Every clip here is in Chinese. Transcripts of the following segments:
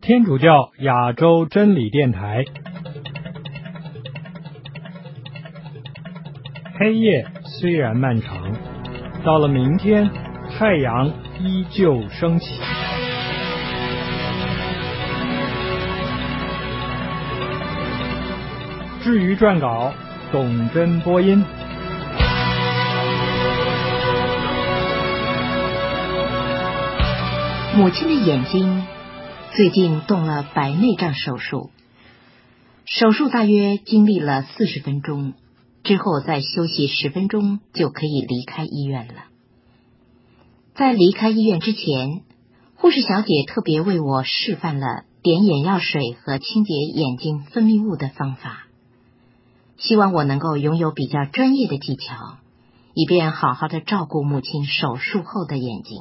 天主教亚洲真理电台。黑夜虽然漫长，到了明天，太阳依旧升起。至于撰稿，董真播音。 母亲的眼睛最近动了白内障手术，手术大约经历了40分钟，之后再休息10分钟就可以离开医院了。在离开医院之前，护士小姐特别为我示范了点眼药水和清洁眼睛分泌物的方法，希望我能够拥有比较专业的技巧，以便好好的照顾母亲手术后的眼睛。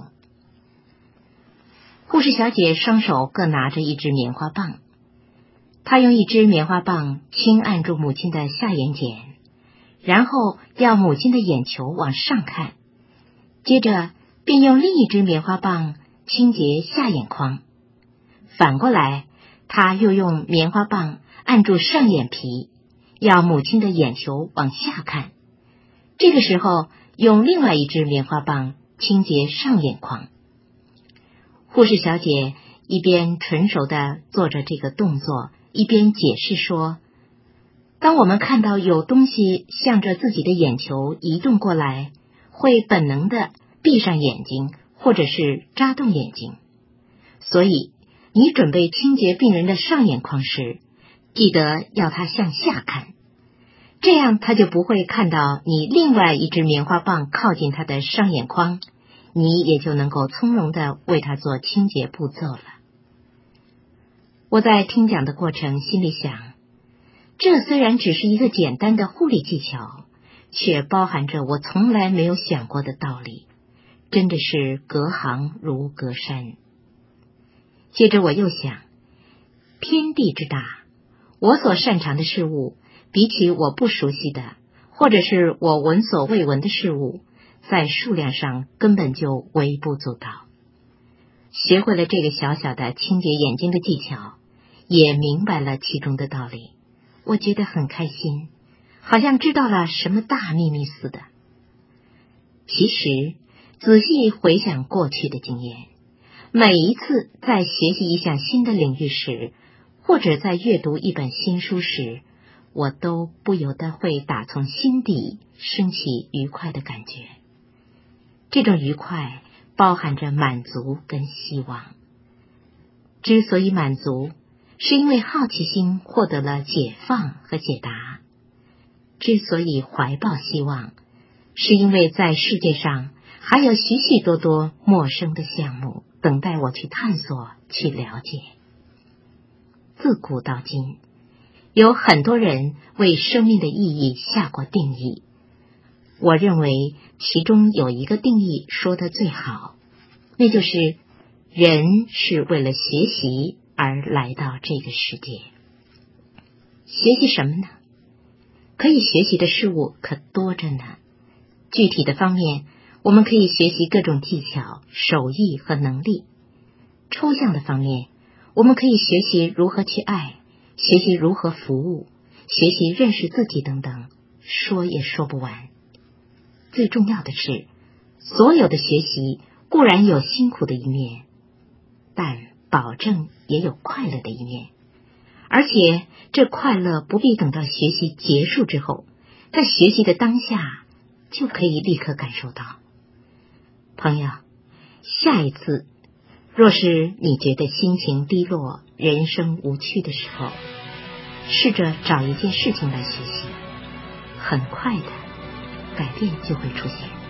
护士小姐双手各拿着一支棉花棒，她用一支棉花棒轻按住母亲的下眼睑，然后要母亲的眼球往上看，接着便用另一支棉花棒清洁下眼眶。反过来，她又用棉花棒按住上眼皮，要母亲的眼球往下看。这个时候，用另外一支棉花棒清洁上眼眶。护士小姐一边纯熟地做着这个动作，一边解释说，当我们看到有东西向着自己的眼球移动过来，会本能地闭上眼睛或者是眨动眼睛。所以你准备清洁病人的上眼眶时，记得要他向下看，这样他就不会看到你另外一支棉花棒靠近他的上眼眶，你也就能够从容地为他做清洁步骤了。我在听讲的过程心里想，这虽然只是一个简单的护理技巧，却包含着我从来没有想过的道理，真的是隔行如隔山。接着我又想，天地之大，我所擅长的事物，比起我不熟悉的，或者是我闻所未闻的事物，在数量上根本就微不足道。学会了这个小小的清洁眼睛的技巧，也明白了其中的道理，我觉得很开心，好像知道了什么大秘密似的。其实仔细回想过去的经验，每一次在学习一项新的领域时，或者在阅读一本新书时，我都不由得会打从心底升起愉快的感觉。这种愉快包含着满足跟希望。之所以满足，是因为好奇心获得了解放和解答。之所以怀抱希望，是因为在世界上还有许许多多陌生的项目等待我去探索、去了解。自古到今，有很多人为生命的意义下过定义。我认为其中有一个定义说得最好，那就是人是为了学习而来到这个世界。学习什么呢？可以学习的事物可多着呢。具体的方面，我们可以学习各种技巧、手艺和能力。抽象的方面，我们可以学习如何去爱，学习如何服务，学习认识自己等等，说也说不完。最重要的是，所有的学习固然有辛苦的一面，但保证也有快乐的一面。而且这快乐不必等到学习结束之后，在学习的当下就可以立刻感受到。朋友，下一次若是你觉得心情低落、人生无趣的时候，试着找一件事情来学习，很快的改变就会出现。